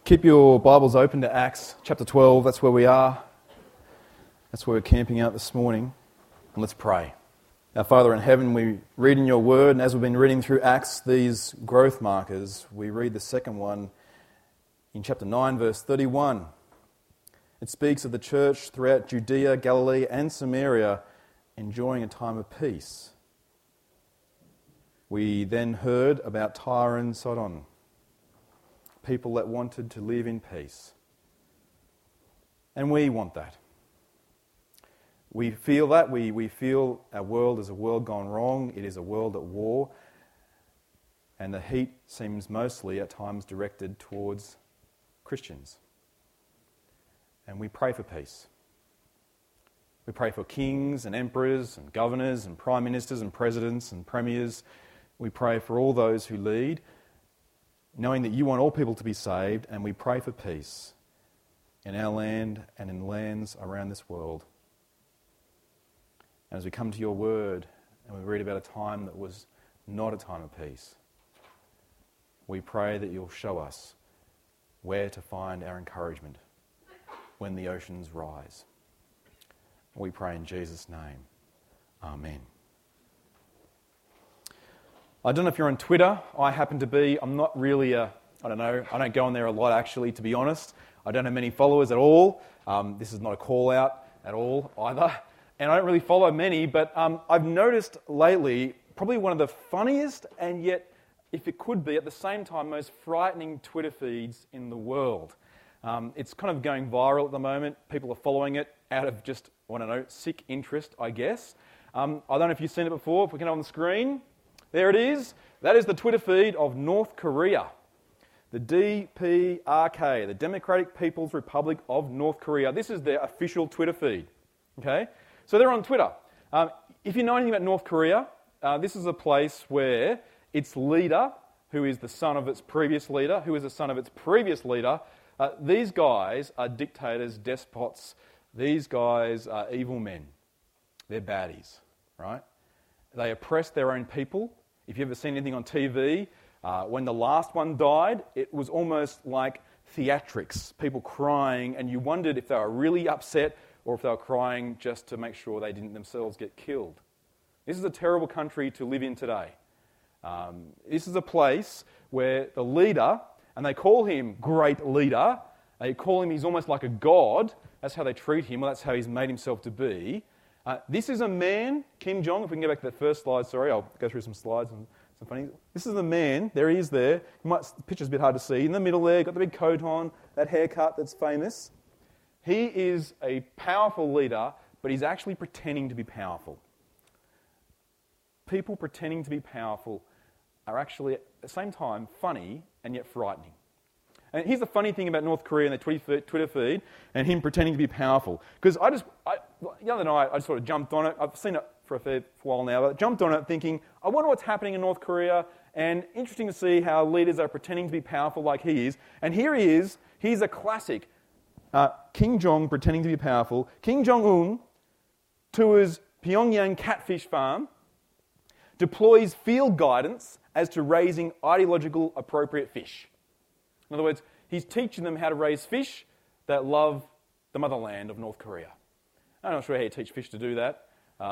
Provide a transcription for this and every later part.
Keep your Bibles open to Acts chapter 12. That's where we are. That's where we're camping out this morning. And let's pray. Our Father in heaven, we read in your word, and as we've been reading through Acts, these growth markers, we read the second one in chapter 9, verse 31. It speaks of the church throughout Judea, Galilee, and Samaria enjoying a time of peace. We then heard about Tyre and Sidon, people that wanted to live in peace. And we want that. We feel that. We feel our world is a world gone wrong. It is a world at war. And the heat seems mostly at times directed towards Christians. And we pray for peace. We pray for kings and emperors and governors and prime ministers and presidents and premiers. We pray for all those who lead, knowing that you want all people to be saved, and we pray for peace in our land and in lands around this world. And as we come to your word and we read about a time that was not a time of peace, we pray that you'll show us where to find our encouragement when the oceans rise. We pray in Jesus' name. Amen. I don't know if you're on Twitter. I happen to be. I'm not really I don't go on there a lot, actually, to be honest. I don't have many followers at all. This is not a call out at all either. And I don't really follow many, but I've noticed lately probably one of the funniest and yet, if it could be, at the same time, most frightening Twitter feeds in the world. It's kind of going viral at the moment. People are following it out of just, sick interest, I guess. I don't know if you've seen it before. If we can have it on the screen. There it is. That is the Twitter feed of North Korea. The DPRK, the Democratic People's Republic of North Korea. This is their official Twitter feed. Okay? So they're on Twitter. If you know anything about North Korea, this is a place where its leader, who is the son of its previous leader, who is the son of its previous leader, these guys are dictators, despots. These guys are evil men. They're baddies, right? They oppress their own people. If you've ever seen anything on TV, when the last one died, it was almost like theatrics, people crying, and you wondered if they were really upset or if they were crying just to make sure they didn't themselves get killed. This is a terrible country to live in today. This is a place where the leader, and they call him great leader, they call him, he's almost like a god. That's how they treat him. Well, that's how he's made himself to be. This is a man, Kim Jong, if we can go back to that first slide, sorry, I'll go through some slides and some funny. This is the man, there he is there. The picture's a bit hard to see. In the middle there, got the big coat on, that haircut that's famous. He is a powerful leader, but he's actually pretending to be powerful. People pretending to be powerful are actually at the same time funny and yet frightening. And here's the funny thing about North Korea and their Twitter feed and him pretending to be powerful. Because the other night I just sort of jumped on it. I've seen it for a while now, but I jumped on it thinking, I wonder what's happening in North Korea, and interesting to see how leaders are pretending to be powerful like he is. And here he is. He's a classic. Kim Jong pretending to be powerful. Kim Jong-un tours Pyongyang catfish farm, deploys field guidance as to raising ideological appropriate fish. In other words, he's teaching them how to raise fish that love the motherland of North Korea. I'm not sure how you teach fish to do that.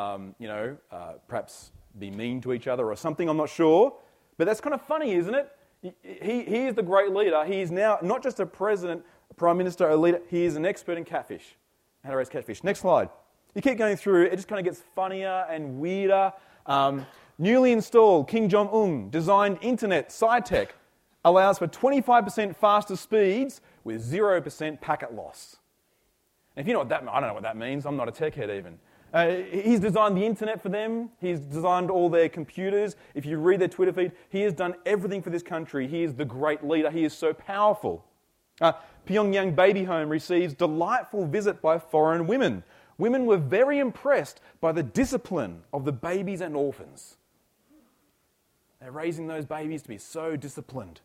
Perhaps be mean to each other or something, I'm not sure. But that's kind of funny, isn't it? He is the great leader. He is now not just a president, a prime minister, a leader. He is an expert in catfish, how to raise catfish. Next slide. You keep going through, it just kind of gets funnier and weirder. Newly installed Kim Jong-un designed internet SciTech allows for 25% faster speeds with 0% packet loss. And if you know what that means, I don't know what that means. I'm not a tech head even. He's designed the internet for them. He's designed all their computers. If you read their Twitter feed, he has done everything for this country. He is the great leader. He is so powerful. Pyongyang Baby Home receives delightful visit by foreign women. Women were very impressed by the discipline of the babies and orphans. They're raising those babies to be so disciplined.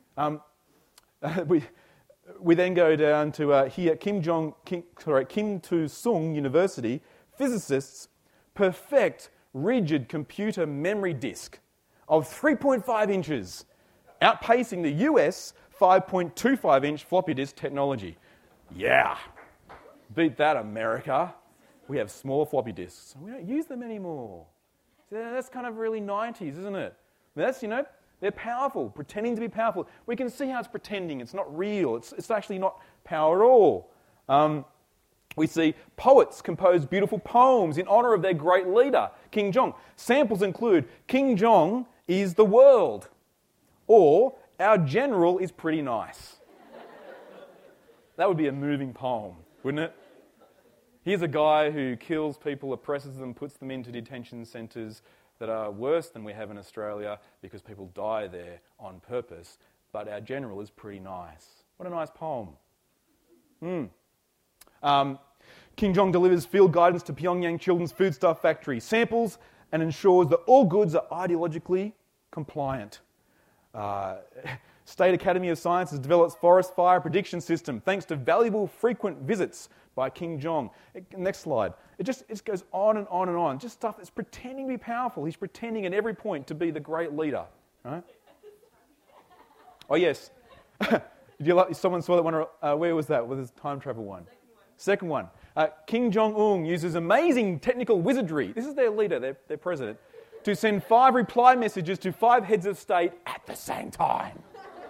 We then go down to here, Kim Tu-sung University, physicists perfect rigid computer memory disk of 3.5 inches, outpacing the US 5.25-inch floppy disk technology. Yeah. Beat that, America. We have smaller floppy disks. We don't use them anymore. That's kind of really 90s, isn't it? That's, they're powerful, pretending to be powerful. We can see how it's pretending. It's not real. It's actually not power at all. We see poets compose beautiful poems in honour of their great leader, King Jong. Samples include, King Jong is the world, or our general is pretty nice. That would be a moving poem, wouldn't it? Here's a guy who kills people, oppresses them, puts them into detention centres that are worse than we have in Australia because people die there on purpose, but our general is pretty nice. What a nice poem. King Jong delivers field guidance to Pyongyang Children's Foodstuff Factory, samples and ensures that all goods are ideologically compliant. State Academy of Sciences develops forest fire prediction system thanks to valuable frequent visits by King Jong. Next slide. It goes on and on and on. Just stuff that's pretending to be powerful. He's pretending at every point to be the great leader. Right? Oh, yes. Someone saw that one. Where was that? Was the time travel one? Second one. Kim Jong-un uses amazing technical wizardry. This is their leader, their president, to send 5 reply messages to 5 heads of state at the same time.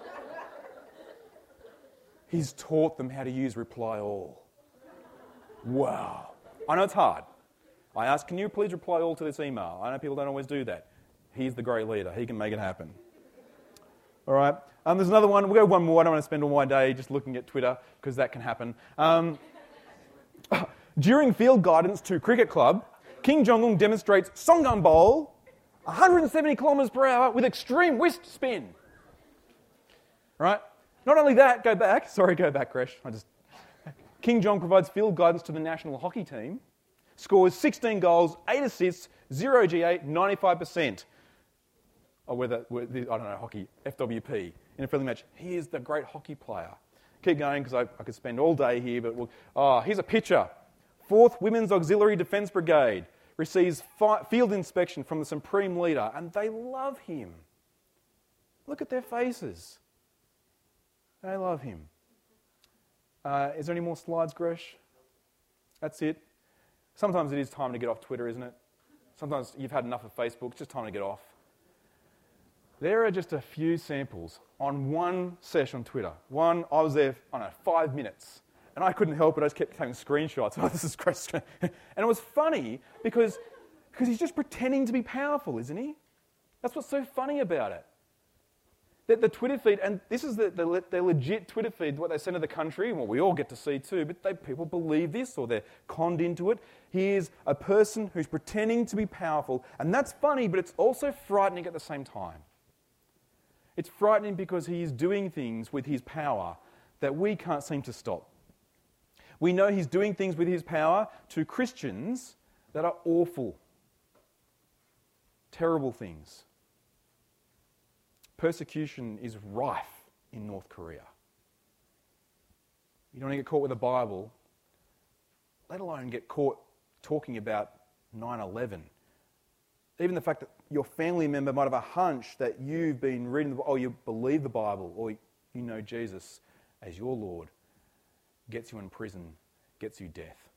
He's taught them how to use reply all. Wow. I know it's hard. I ask, can you please reply all to this email? I know people don't always do that. He's the great leader. He can make it happen. All right. There's another one. We'll go one more. I don't want to spend all my day just looking at Twitter because that can happen. During field guidance to cricket club, Kim Jong-un demonstrates Songun Bowl 170 kilometres per hour with extreme whist spin. Right? Not only that, go back, Gresh. King Jong provides field guidance to the national hockey team, scores 16 goals, 8 assists, 0 G8, 95%. I don't know, hockey, FWP, in a friendly match. He is the great hockey player. Keep going because I could spend all day here, but here's a picture. 4th Women's Auxiliary Defence Brigade receives field inspection from the Supreme Leader, and they love him. Look at their faces. They love him. Is there any more slides, Gresh? That's it. Sometimes it is time to get off Twitter, isn't it? Sometimes you've had enough of Facebook. It's just time to get off. There are just a few samples on one session on Twitter. I was there, 5 minutes. And I couldn't help it. I just kept taking screenshots. Oh, this is great. And it was funny because he's just pretending to be powerful, isn't he? That's what's so funny about it. The Twitter feed, and this is their legit Twitter feed, what they send to the country, and what we all get to see too, but people believe this or they're conned into it. He is a person who's pretending to be powerful, and that's funny, but it's also frightening at the same time. It's frightening because he is doing things with his power that we can't seem to stop. We know he's doing things with his power to Christians that are awful, terrible things. Persecution is rife in North Korea. You don't want to get caught with the Bible, let alone get caught talking about 9/11. Even the fact that your family member might have a hunch that you've been reading you believe the Bible, or you know Jesus as your Lord, gets you in prison, gets you death.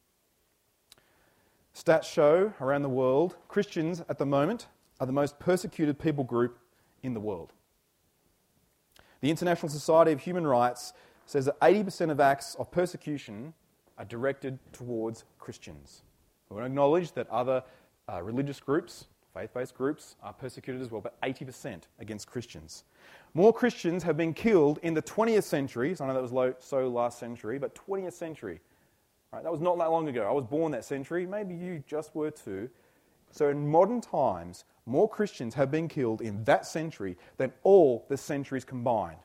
Stats show around the world, Christians at the moment are the most persecuted people group in the world. The International Society of Human Rights says that 80% of acts of persecution are directed towards Christians. We want to acknowledge that other religious groups, faith-based groups, are persecuted as well, but 80% against Christians. More Christians have been killed in the 20th century, so I know that was so last century, but 20th century. Right, that was not that long ago. I was born that century, maybe you just were too. So in modern times, more Christians have been killed in that century than all the centuries combined.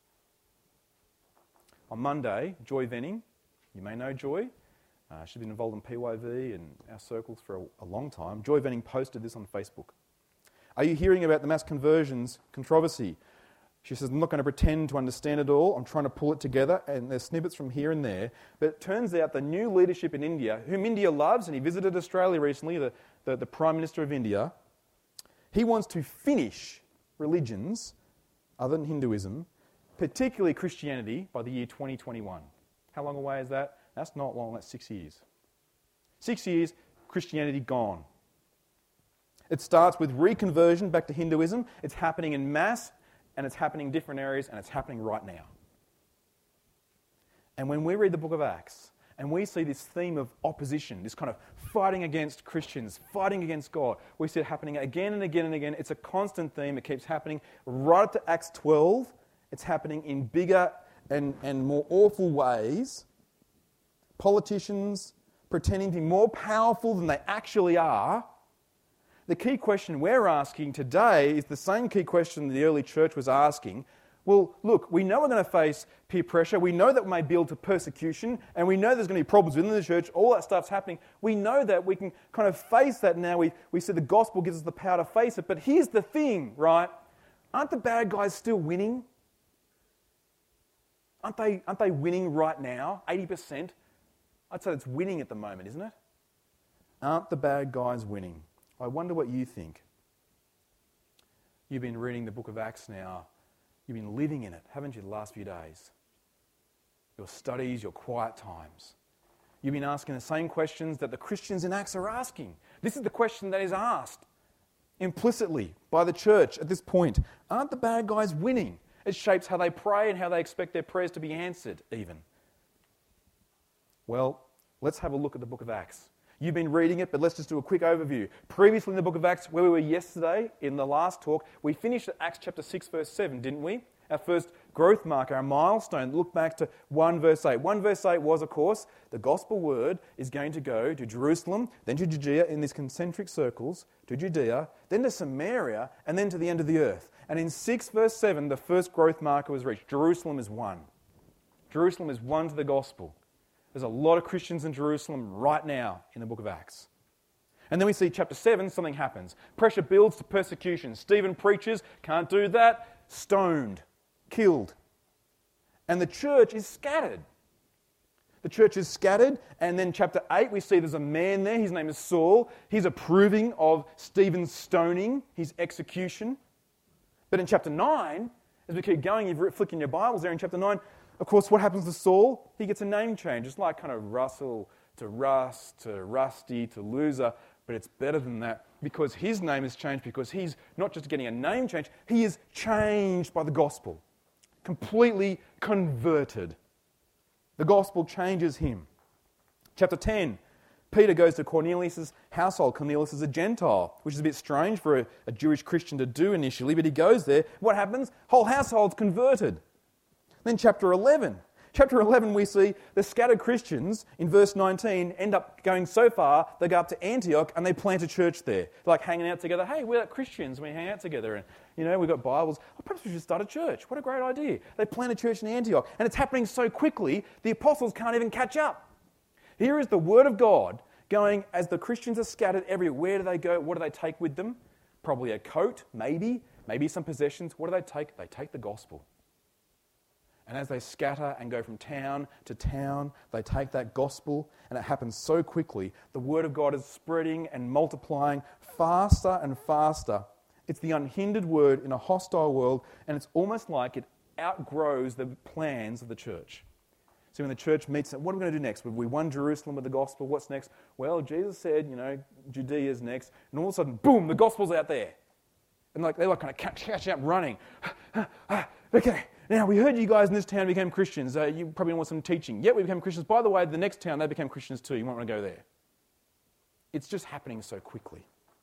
On Monday, Joy Venning, you may know Joy, she's been involved in PYV and our circles for a long time. Joy Venning posted this on Facebook. Are you hearing about the mass conversions controversy? She says, I'm not going to pretend to understand it all. I'm trying to pull it together, and there's snippets from here and there. But it turns out the new leadership in India, whom India loves, and he visited Australia recently, the Prime Minister of India, he wants to finish religions, other than Hinduism, particularly Christianity, by the year 2021. How long away is that? That's not long, that's 6 years. 6 years, Christianity gone. It starts with reconversion back to Hinduism. It's happening in mass, and it's happening in different areas, and it's happening right now. And when we read the book of Acts, and we see this theme of opposition, this kind of fighting against Christians, fighting against God, we see it happening again and again and again. It's a constant theme. It keeps happening right up to Acts 12. It's happening in bigger and more awful ways. Politicians pretending to be more powerful than they actually are. The key question we're asking today is the same key question the early church was asking. Well, look, we know we're going to face peer pressure. We know that we may build to persecution, and we know there's going to be problems within the church. All that stuff's happening. We know that we can kind of face that now. We see the gospel gives us the power to face it. But here's the thing, right? Aren't the bad guys still winning? Aren't they winning right now? 80%? I'd say it's winning at the moment, isn't it? Aren't the bad guys winning? I wonder what you think. You've been reading the book of Acts now. You've been living in it, haven't you, the last few days? Your studies, your quiet times. You've been asking the same questions that the Christians in Acts are asking. This is the question that is asked implicitly by the church at this point. Aren't the bad guys winning? It shapes how they pray and how they expect their prayers to be answered, even. Well, let's have a look at the book of Acts. You've been reading it, but let's just do a quick overview. Previously in the book of Acts, where we were yesterday in the last talk, we finished at Acts chapter 6, verse 7, didn't we? Our first growth marker, our milestone. Look back to 1 verse 8. 1 verse 8 was, of course, the gospel word is going to go to Jerusalem, then to Judea in these concentric circles, to Judea, then to Samaria, and then to the end of the earth. And in 6 verse 7, the first growth marker was reached. Jerusalem is one. Jerusalem is one to the gospel. There's a lot of Christians in Jerusalem right now in the book of Acts. And then we see chapter 7, something happens. Pressure builds to persecution. Stephen preaches, can't do that, stoned, killed. And the church is scattered. The church is scattered, and then chapter 8, we see there's a man there, his name is Saul. He's approving of Stephen's stoning, his execution. But in chapter 9, as we keep going, you're flicking your Bibles there in chapter 9, of course, what happens to Saul? He gets a name change. It's like kind of Russell to Russ to Rusty to Loser, but it's better than that because his name is changed because he's not just getting a name change, he is changed by the gospel, completely converted. The gospel changes him. Chapter 10, Peter goes to Cornelius' household. Cornelius is a Gentile, which is a bit strange for a Jewish Christian to do initially, but he goes there. What happens? Whole household's converted. Then chapter 11. Chapter 11 we see the scattered Christians in verse 19 end up going so far, they go up to Antioch and they plant a church there. They're like hanging out together. Hey, we're Christians, we hang out together and, we've got Bibles. Oh, perhaps we should start a church. What a great idea. They plant a church in Antioch and it's happening so quickly, the apostles can't even catch up. Here is the word of God going as the Christians are scattered everywhere. Where do they go? What do they take with them? Probably a coat, maybe some possessions. What do they take? They take the gospel. And as they scatter and go from town to town, they take that gospel, and it happens so quickly. The word of God is spreading and multiplying faster and faster. It's the unhindered word in a hostile world, and it's almost like it outgrows the plans of the church. So when the church meets, what are we going to do next? We won Jerusalem with the gospel. What's next? Well, Jesus said, Judea's next. And all of a sudden, boom, the gospel's out there. And they're kind of catch up running. Okay. Now, we heard you guys in this town became Christians. You probably want some teaching. Yep, we became Christians. By the way, the next town, they became Christians too. You might want to go there. It's just happening so quickly.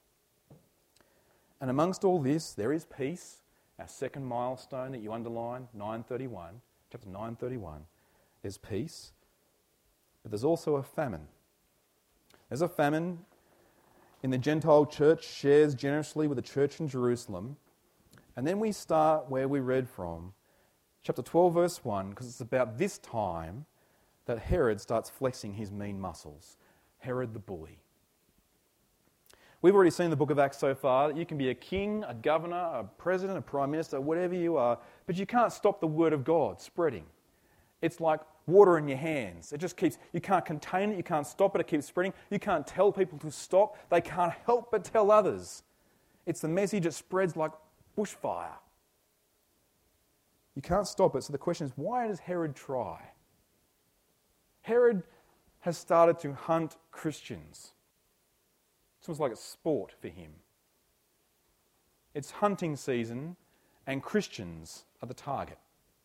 And amongst all this, there is peace. Our second milestone that you underline, 9:31, chapter 9:31. There's peace. But there's also a famine. There's a famine in the Gentile church, shares generously with the church in Jerusalem. And then we start where we read from, chapter 12, verse 1, because it's about this time that Herod starts flexing his mean muscles. Herod the bully. We've already seen the book of Acts so far that you can be a king, a governor, a president, a prime minister, whatever you are, but you can't stop the word of God spreading. It's like water in your hands. It just keeps, you can't contain it, you can't stop it, it keeps spreading. You can't tell people to stop. They can't help but tell others. It's the message that spreads like bushfire. You can't stop it. So the question is, why does Herod try? Herod has started to hunt Christians. It's almost like a sport for him. It's hunting season, and Christians are the target.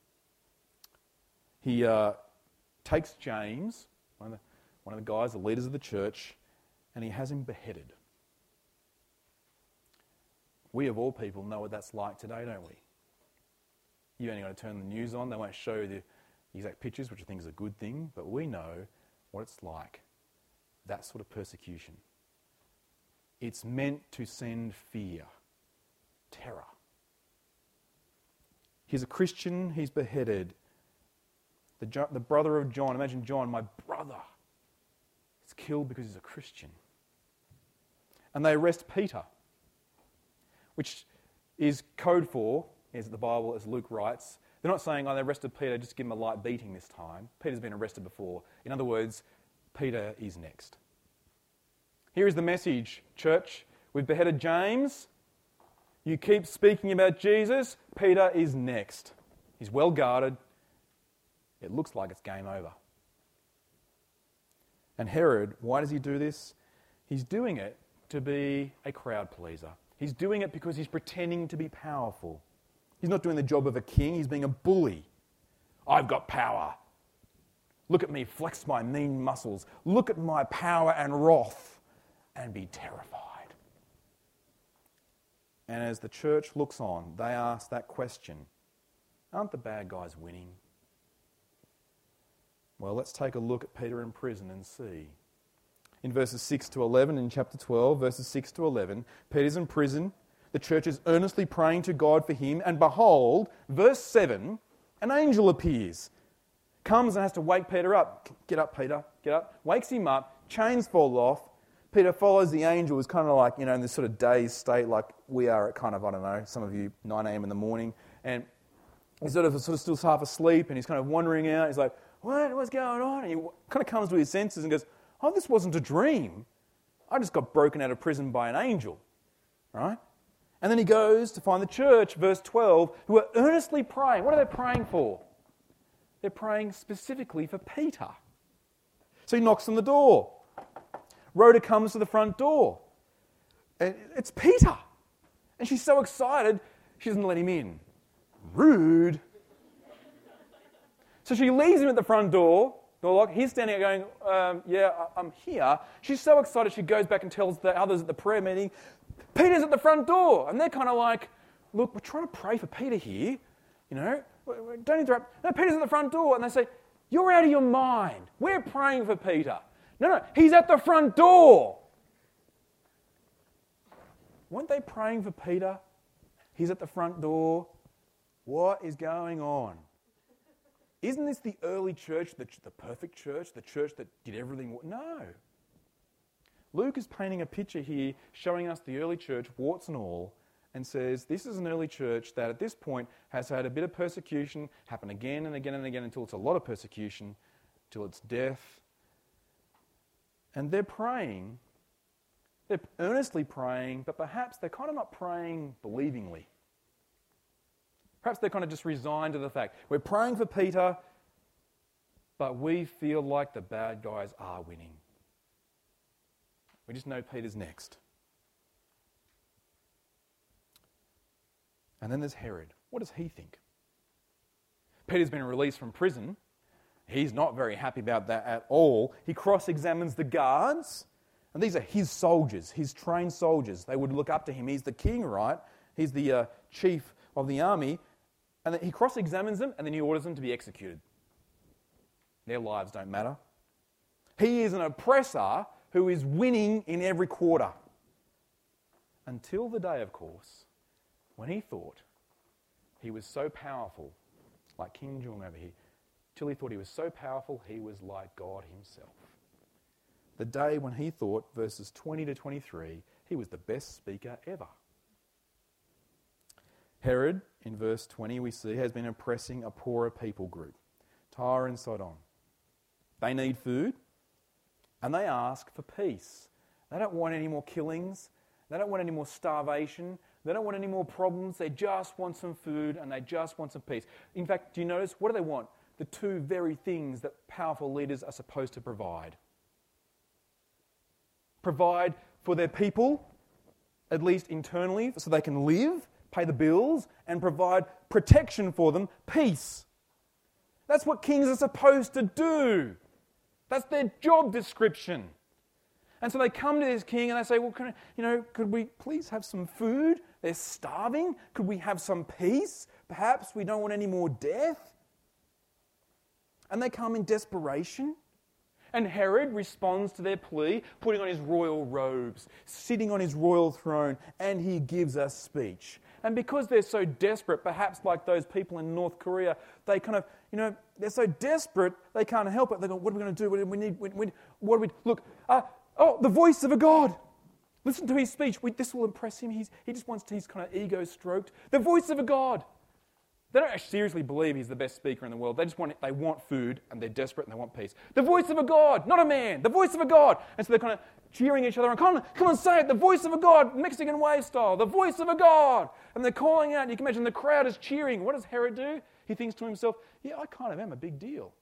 He takes James, one of the guys, the leaders of the church, and he has him beheaded. We, of all people, know what that's like today, don't we? You only got to turn the news on. They won't show you the exact pictures, which I think is a good thing, but we know what it's like, that sort of persecution. It's meant to send fear, terror. He's a Christian, he's beheaded. The brother of John, imagine John, my brother, is killed because he's a Christian. And they arrest Peter, which is code for, as the Bible, as Luke writes, they're not saying, oh, they arrested Peter, just give him a light beating this time. Peter's been arrested before. In other words, Peter is next. Here is the message, church. We've beheaded James. You keep speaking about Jesus. Peter is next. He's well guarded. It looks like it's game over. And Herod, why does he do this? He's doing it to be a crowd pleaser. He's doing it because he's pretending to be powerful. He's not doing the job of a king, he's being a bully. I've got power. Look at me, flex my mean muscles. Look at my power and wrath, and be terrified. And as the church looks on, they ask that question, aren't the bad guys winning? Well, let's take a look at Peter in prison and see. In verses 6 to 11, in chapter 12, verses 6 to 11, Peter's in prison. The church is earnestly praying to God for him, and behold, verse 7, an angel appears. Comes and has to wake Peter up. Get up, Peter, get up. Wakes him up, chains fall off. Peter follows the angel, is kind of like, in this sort of dazed state like we are at kind of, I don't know, some of you, 9 a.m. in the morning. And he's sort of still half asleep, and he's kind of wandering out. He's like, what's going on? And he kind of comes to his senses and goes, oh, this wasn't a dream. I just got broken out of prison by an angel, right? And then he goes to find the church, verse 12, who are earnestly praying. What are they praying for? They're praying specifically for Peter. So he knocks on the door. Rhoda comes to the front door. And it's Peter. And she's so excited, she doesn't let him in. Rude. So she leaves him at the front door lock. He's standing there going, I'm here. She's so excited she goes back and tells the others at the prayer meeting, Peter's at the front door. And they're kind of like, look, we're trying to pray for Peter here. Don't interrupt. No, Peter's at the front door. And they say, you're out of your mind. We're praying for Peter. No, he's at the front door. Weren't they praying for Peter? He's at the front door. What is going on? Isn't this the early church, the perfect church, the church that did everything? No. Luke is painting a picture here, showing us the early church, warts and all, and says this is an early church that at this point has had a bit of persecution, happen again and again and again until it's a lot of persecution, till it's death. And they're praying, they're earnestly praying, but perhaps they're kind of not praying believingly. Perhaps they're kind of just resigned to the fact, we're praying for Peter, but we feel like the bad guys are winning. We just know Peter's next. And then there's Herod. What does he think? Peter's been released from prison. He's not very happy about that at all. He cross-examines the guards. And these are his soldiers, his trained soldiers. They would look up to him. He's the king, right? He's the chief of the army. And then he cross-examines them, and then he orders them to be executed. Their lives don't matter. He is an oppressor who is winning in every quarter. Until the day, of course, when he thought he was so powerful, like King Jong over here, till he thought he was so powerful he was like God himself. The day when he thought, verses 20 to 23, he was the best speaker ever. Herod, in verse 20, we see, has been oppressing a poorer people group, Tyre and Sidon. They need food, and they ask for peace. They don't want any more killings. They don't want any more starvation. They don't want any more problems. They just want some food and they just want some peace. In fact, do you notice, what do they want? The two very things that powerful leaders are supposed to provide. Provide for their people, at least internally, so they can live, pay the bills, and provide protection for them, peace. That's what kings are supposed to do. That's their job description. And so they come to this king and they say, well, could we please have some food? They're starving. Could we have some peace? Perhaps we don't want any more death. And they come in desperation. And Herod responds to their plea, putting on his royal robes, sitting on his royal throne, and he gives a speech. And because they're so desperate, perhaps like those people in North Korea, they kind of, they're so desperate, they can't help it. They go, what are we going to do? The voice of a God. Listen to his speech. This will impress him. He just wants his kind of ego stroked. The voice of a God. They don't actually seriously believe he's the best speaker in the world. They want food and they're desperate and they want peace. The voice of a God, not a man. The voice of a God. And so they're kind of cheering each other on. Come on, say it. The voice of a God, Mexican wave style. The voice of a God. And they're calling out. And you can imagine the crowd is cheering. What does Herod do? He thinks to himself, yeah, I kind of am a big deal.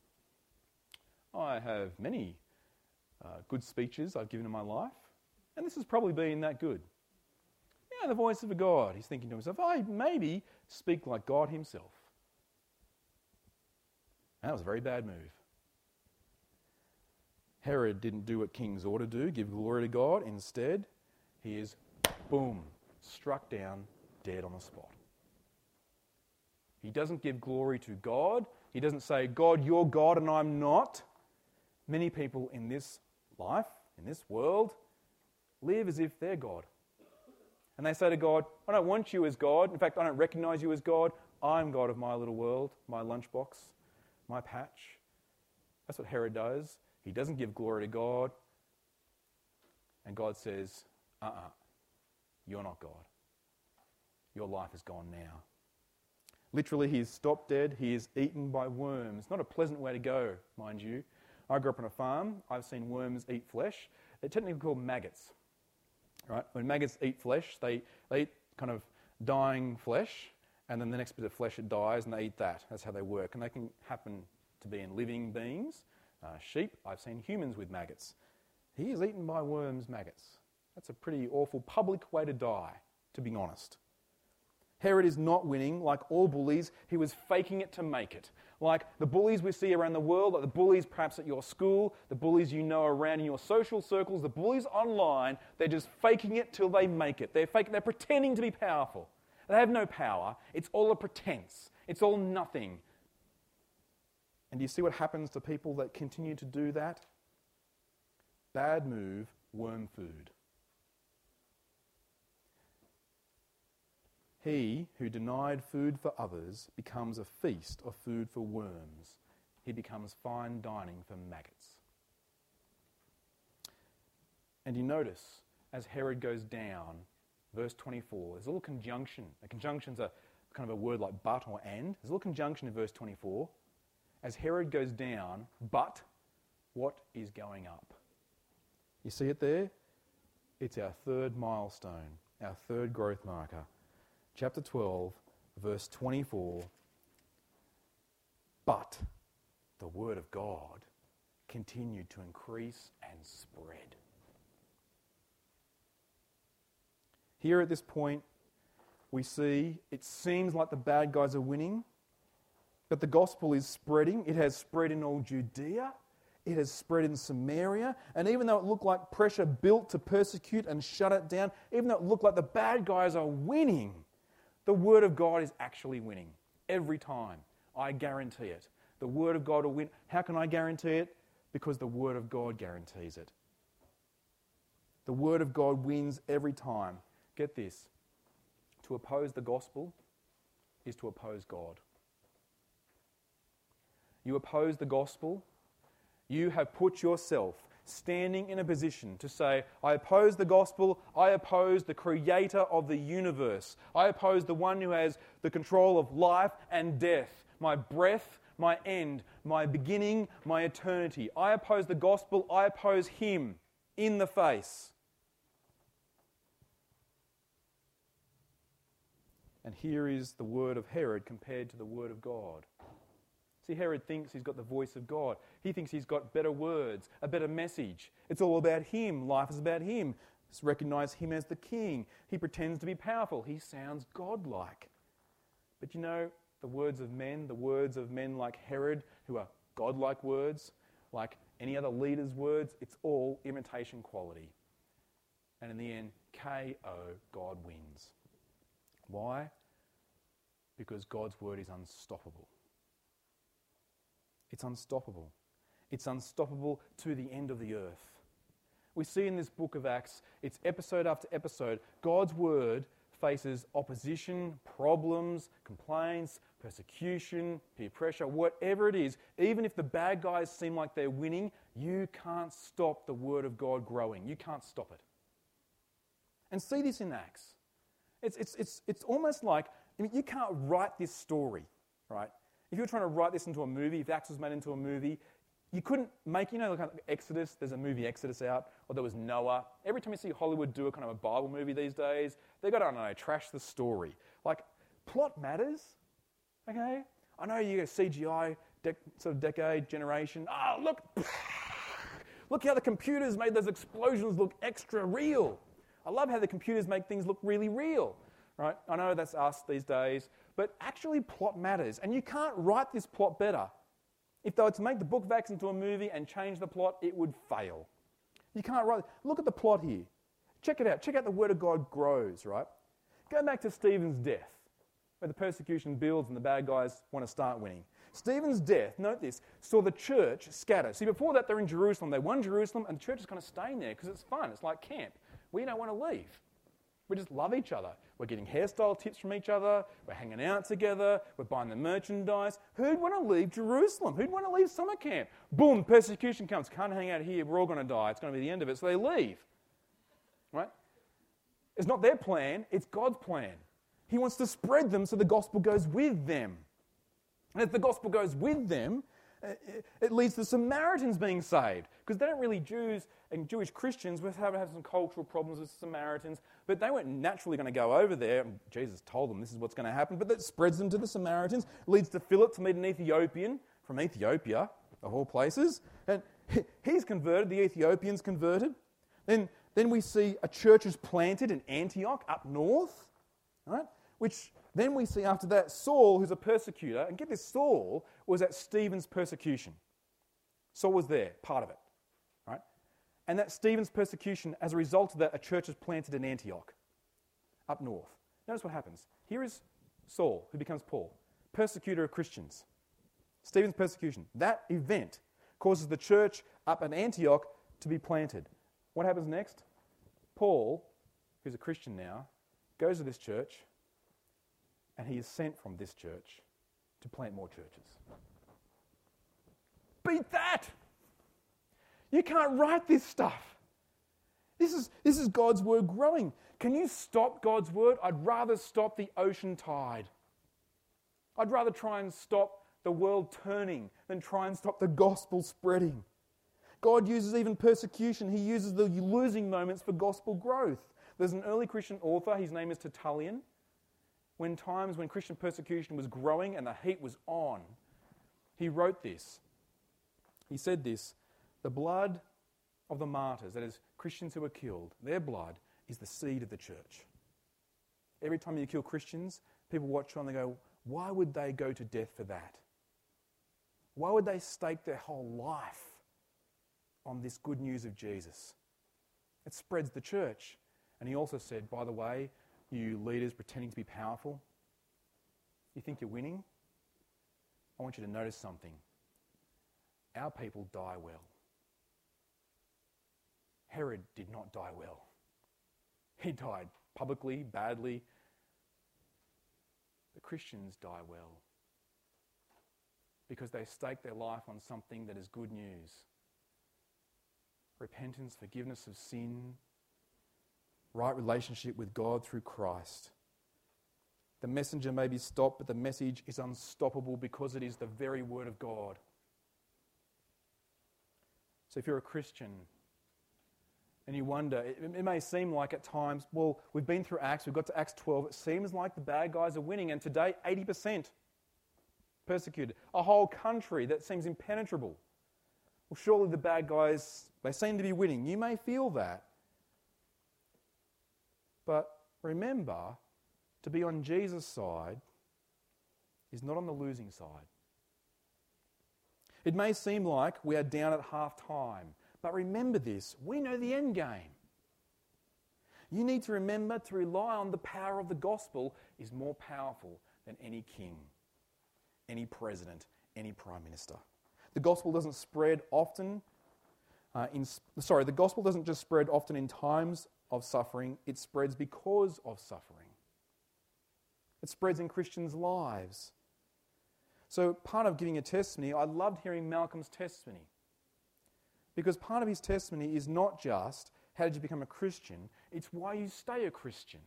I have many good speeches I've given in my life. And this has probably been that good. The voice of a God. He's thinking to himself, I maybe speak like God himself. That was a very bad move. Herod didn't do what kings ought to do, give glory to God. Instead, he is, boom, struck down, dead on the spot. He doesn't give glory to God. He doesn't say, God, you're God and I'm not. Many people in this life, in this world, live as if they're God. And they say to God, I don't want you as God. In fact, I don't recognize you as God. I'm God of my little world, my lunchbox, my patch. That's what Herod does. He doesn't give glory to God. And God says, you're not God. Your life is gone now. Literally, he is stopped dead. He is eaten by worms. Not a pleasant way to go, mind you. I grew up on a farm. I've seen worms eat flesh. They're technically called maggots. Right? When maggots eat flesh, they eat kind of dying flesh, and then the next bit of flesh, it dies, and they eat that. That's how they work. And they can happen to be in living beings. Sheep, I've seen humans with maggots. He is eaten by worms, maggots. That's a pretty awful public way to die, to be honest. Herod is not winning. Like all bullies, he was faking it to make it. Like the bullies we see around the world, like the bullies perhaps at your school, the bullies you know around in your social circles, the bullies online, they're just faking it till they make it. They're pretending to be powerful. They have no power. It's all a pretense. It's all nothing. And do you see what happens to people that continue to do that? Bad move, worm food. He who denied food for others becomes a feast of food for worms. He becomes fine dining for maggots. And you notice, as Herod goes down, verse 24, there's a little conjunction. A conjunction's a kind of a word like but or and. There's a little conjunction in verse 24. As Herod goes down, but what is going up? You see it there? It's our third milestone, our third growth marker. Chapter 12, verse 24. But the word of God continued to increase and spread. Here at this point, we see it seems like the bad guys are winning, but the gospel is spreading. It has spread in all Judea. It has spread in Samaria. And even though it looked like pressure built to persecute and shut it down, even though it looked like the bad guys are winning, the Word of God is actually winning every time. I guarantee it. The Word of God will win. How can I guarantee it? Because the Word of God guarantees it. The Word of God wins every time. Get this. To oppose the gospel is to oppose God. You oppose the gospel, you have put yourself standing in a position to say, I oppose the gospel, I oppose the creator of the universe. I oppose the one who has the control of life and death, my breath, my end, my beginning, my eternity. I oppose the gospel, I oppose him in the face. And here is the word of Herod compared to the word of God. See, Herod thinks he's got the voice of God. He thinks he's got better words, a better message. It's all about him. Life is about him. Let's recognize him as the king. He pretends to be powerful. He sounds godlike. But you know, the words of men like Herod, who are godlike words, like any other leader's words, it's all imitation quality. And in the end, KO, God wins. Why? Because God's word is unstoppable. It's unstoppable. It's unstoppable to the end of the earth. We see in this book of Acts, it's episode after episode, God's word faces opposition, problems, complaints, persecution, peer pressure, whatever it is. Even if the bad guys seem like they're winning, you can't stop the word of God growing. You can't stop it. And see this in Acts. It's almost like, I mean, you can't write this story, right? If you were trying to write this into a movie, if Acts was made into a movie, you couldn't make, like Exodus, there's a movie Exodus out, or there was Noah. Every time you see Hollywood do a kind of a Bible movie these days, they've got to, I don't know, trash the story. Like, plot matters, okay? I know you get CGI, sort of decade, generation. Oh, look how the computers made those explosions look extra real. I love how the computers make things look really real, right? I know that's us these days, but actually plot matters, and you can't write this plot better. If they were to make the book of Acts into a movie and change the plot, it would fail. You can't write. Look at the plot here. Check it out. Check out the word of God grows, right? Go back to Stephen's death, where the persecution builds and the bad guys want to start winning. Stephen's death, note this, saw the church scatter. See, before that, they're in Jerusalem. They won Jerusalem, and the church is kind of staying there because it's fun. It's like camp. We don't want to leave. We just love each other. We're getting hairstyle tips from each other. We're hanging out together. We're buying the merchandise. Who'd want to leave Jerusalem? Who'd want to leave summer camp? Boom, persecution comes. Can't hang out here. We're all going to die. It's going to be the end of it. So they leave. Right? It's not their plan. It's God's plan. He wants to spread them so the gospel goes with them. And if the gospel goes with them, it leads to Samaritans being saved. Because they don't really, Jews and Jewish Christians, we have some cultural problems with Samaritans, but they weren't naturally going to go over there. Jesus told them this is what's going to happen, but that spreads them to the Samaritans, leads to Philip to meet an Ethiopian from Ethiopia, of all places, and he's converted, the Ethiopian's converted. Then we see a church is planted in Antioch up north, right? Which then we see after that Saul, who's a persecutor, and get this, Saul was at Stephen's persecution. Saul was there, part of it, right? And that Stephen's persecution, as a result of that, a church is planted in Antioch, up north. Notice what happens. Here is Saul, who becomes Paul, persecutor of Christians. Stephen's persecution. That event causes the church up in Antioch to be planted. What happens next? Paul, who's a Christian now, goes to this church, and he is sent from this church to plant more churches. Beat that! You can't write this stuff. This is God's word growing. Can you stop God's word? I'd rather stop the ocean tide. I'd rather try and stop the world turning than try and stop the gospel spreading. God uses even persecution. He uses the losing moments for gospel growth. There's an early Christian author, his name is Tertullian. When times when Christian persecution was growing and the heat was on, he wrote this. He said this, the blood of the martyrs, that is, Christians who were killed, their blood is the seed of the church. Every time you kill Christians, people watch on and they go, why would they go to death for that? Why would they stake their whole life on this good news of Jesus? It spreads the church. And he also said, by the way, you leaders pretending to be powerful, you think you're winning? I want you to notice something. Our people die well. Herod did not die well. He died publicly, badly. The Christians die well because they stake their life on something that is good news. Repentance, forgiveness of sin, right relationship with God through Christ. The messenger may be stopped, but the message is unstoppable because it is the very word of God. So if you're a Christian And you wonder, it may seem like at times, well, we've been through Acts, we've got to Acts 12, it seems like the bad guys are winning, and today 80% persecuted. A whole country that seems impenetrable. Well, surely the bad guys, they seem to be winning. You may feel that. But remember, to be on Jesus' side is not on the losing side. It may seem like we are down at half-time, but remember this, we know the end game. You need to remember to rely on the power of the gospel is more powerful than any king, any president, any prime minister. The gospel doesn't spread often the gospel doesn't just spread often in times of suffering, it spreads because of suffering. It spreads in Christians' lives. So part of giving a testimony, I loved hearing Malcolm's testimony. Because part of his testimony is not just how did you become a Christian, it's why you stay a Christian.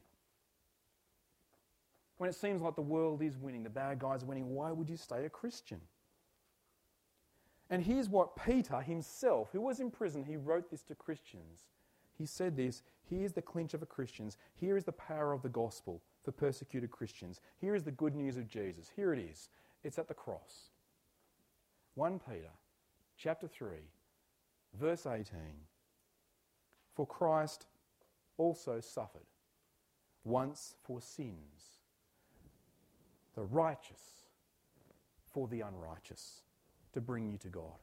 When it seems like the world is winning, the bad guys are winning, why would you stay a Christian? And here's what Peter himself, who was in prison, he wrote this to Christians. He said this, here's the clinch of a Christians, here is the power of the gospel for persecuted Christians, here is the good news of Jesus, here it is, it's at the cross. 1 Peter chapter 3, verse 18. For Christ also suffered once for sins, the righteous for the unrighteous, to bring you to God.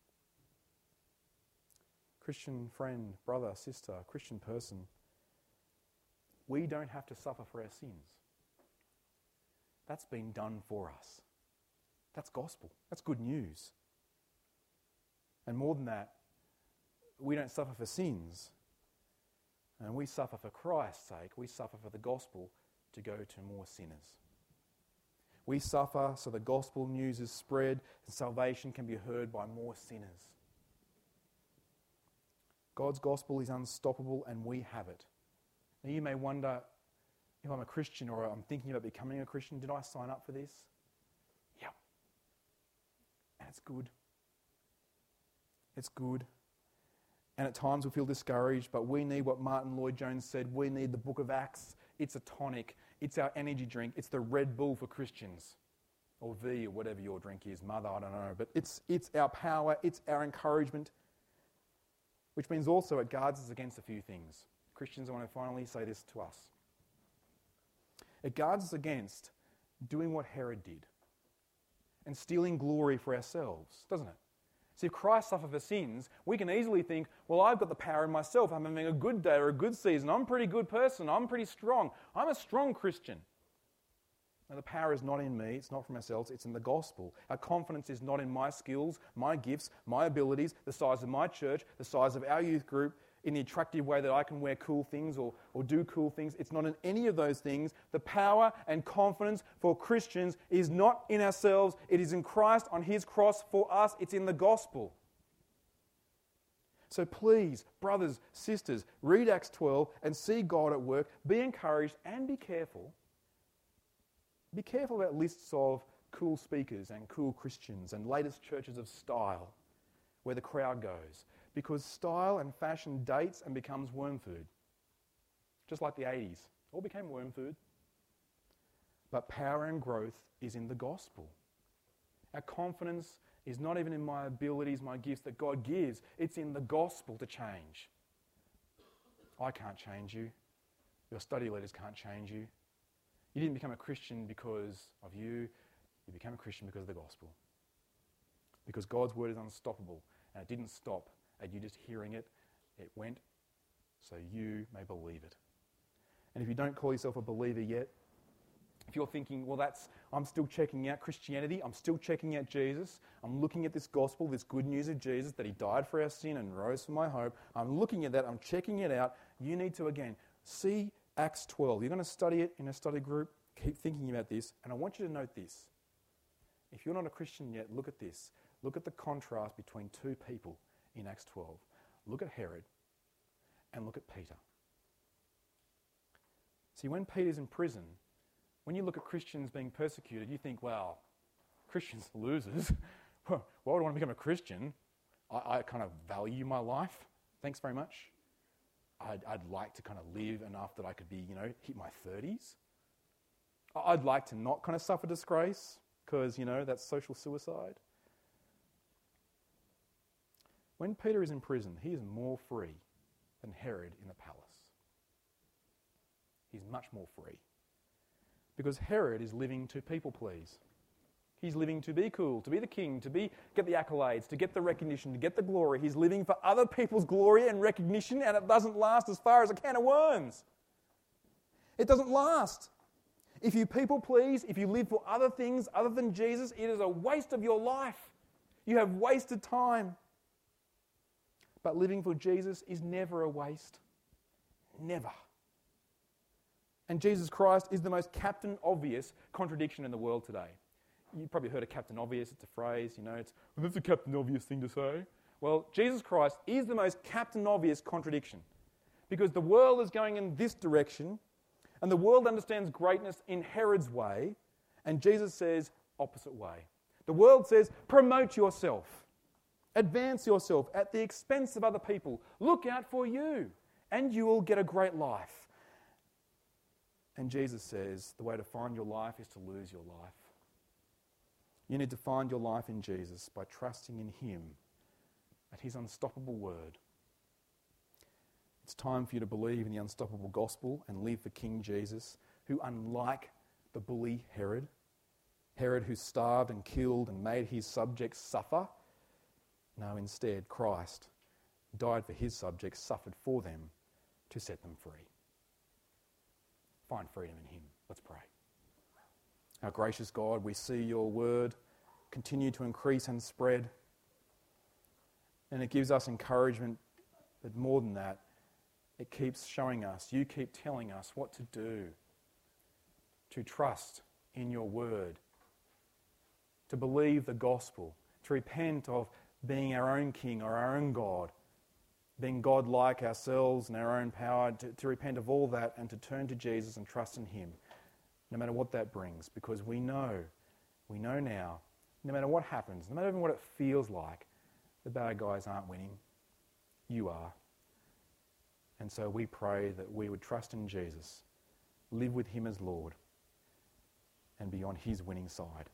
Christian friend, brother, sister, Christian person, we don't have to suffer for our sins. That's been done for us. That's gospel. That's good news. And more than that, we don't suffer for sins. And we suffer for Christ's sake. We suffer for the gospel to go to more sinners. We suffer so the gospel news is spread and salvation can be heard by more sinners. God's gospel is unstoppable and we have it. Now you may wonder, if I'm a Christian or I'm thinking about becoming a Christian, did I sign up for this? Yep. And it's good. It's good. And at times we feel discouraged, but we need what Martin Lloyd-Jones said, we need the book of Acts. It's a tonic. It's our energy drink. It's the Red Bull for Christians. Or V, or whatever your drink is, Mother, I don't know. But it's our power, it's our encouragement, which means also it guards us against a few things. Christians, I want to finally say this to us. It guards us against doing what Herod did and stealing glory for ourselves, doesn't it? See, if Christ suffered for sins, we can easily think, well, I've got the power in myself. I'm having a good day or a good season. I'm a pretty good person. I'm pretty strong. I'm a strong Christian. Now, the power is not in me. It's not from ourselves. It's in the gospel. Our confidence is not in my skills, my gifts, my abilities, the size of my church, the size of our youth group, in the attractive way that I can wear cool things or do cool things. It's not in any of those things. The power and confidence for Christians is not in ourselves. It is in Christ on his cross for us. It's in the gospel. So please, brothers, sisters, read Acts 12 and see God at work. Be encouraged and be careful. Be careful about lists of cool speakers and cool Christians and latest churches of style where the crowd goes. Because style and fashion dates and becomes worm food. Just like the 80s. All became worm food. But power and growth is in the gospel. Our confidence is not even in my abilities, my gifts that God gives. It's in the gospel to change. I can't change you. Your study leaders can't change you. You didn't become a Christian because of you. You became a Christian because of the gospel. Because God's word is unstoppable. And it didn't stop at you just hearing it. It went so you may believe it. And if you don't call yourself a believer yet, if you're thinking, well, I'm still checking out Christianity, I'm still checking out Jesus, I'm looking at this gospel, this good news of Jesus, that he died for our sin and rose for my hope, I'm looking at that, I'm checking it out, you need to, again, see Acts 12. You're going to study it in a study group, keep thinking about this, and I want you to note this. If you're not a Christian yet, look at this. Look at the contrast between two people in Acts 12. Look at Herod and look at Peter. See, when Peter's in prison, when you look at Christians being persecuted, you think, well, Christians are losers. Why would I want to become a Christian? I kind of value my life. Thanks very much. I'd like to kind of live enough that I could be, hit my 30s. I'd like to not kind of suffer disgrace because, that's social suicide. When Peter is in prison, he is more free than Herod in the palace. He's much more free. Because Herod is living to people please. He's living to be cool, to be the king, get the accolades, to get the recognition, to get the glory. He's living for other people's glory and recognition, and it doesn't last as far as a can of worms. It doesn't last. If you people please, if you live for other things other than Jesus, it is a waste of your life. You have wasted time. But living for Jesus is never a waste. Never. And Jesus Christ is the most Captain Obvious contradiction in the world today. You've probably heard of Captain Obvious. It's a phrase, that's a Captain Obvious thing to say. Well, Jesus Christ is the most Captain Obvious contradiction because the world is going in this direction and the world understands greatness in Herod's way, and Jesus says opposite way. The world says promote yourself, advance yourself at the expense of other people. Look out for you and you will get a great life. And Jesus says the way to find your life is to lose your life. You need to find your life in Jesus by trusting in Him, at His unstoppable word. It's time for you to believe in the unstoppable gospel and live for King Jesus, who, unlike the bully Herod who starved and killed and made his subjects suffer, no, instead Christ died for his subjects, suffered for them to set them free. Find freedom in Him. Let's pray. Our gracious God, we see your word continue to increase and spread. And it gives us encouragement, but more than that, it keeps showing us, you keep telling us what to do, to trust in your word, to believe the gospel, to repent of being our own king or our own God, being God-like ourselves and our own power, to repent of all that and to turn to Jesus and trust in Him, no matter what that brings, because we know now, no matter what happens, no matter even what it feels like, the bad guys aren't winning. You are. And so we pray that we would trust in Jesus, live with Him as Lord, and be on His winning side.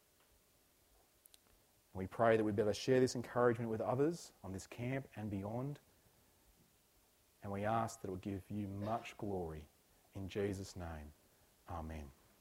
We pray that we'd be able to share this encouragement with others on this camp and beyond. And we ask that it would give you much glory. In Jesus' name, amen.